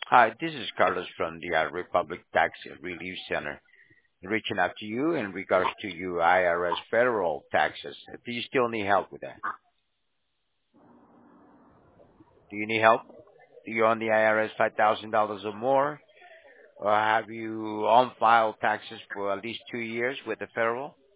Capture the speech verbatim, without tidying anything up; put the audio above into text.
Hi, this is Carlos from the uh, Republic Tax Relief Center. Reaching out to you in regards to your I R S federal taxes. Do you still need help with that? Do you need help? Do you owe the I R S five thousand dollars or more? Or have you on file taxes for at least two years with the federal?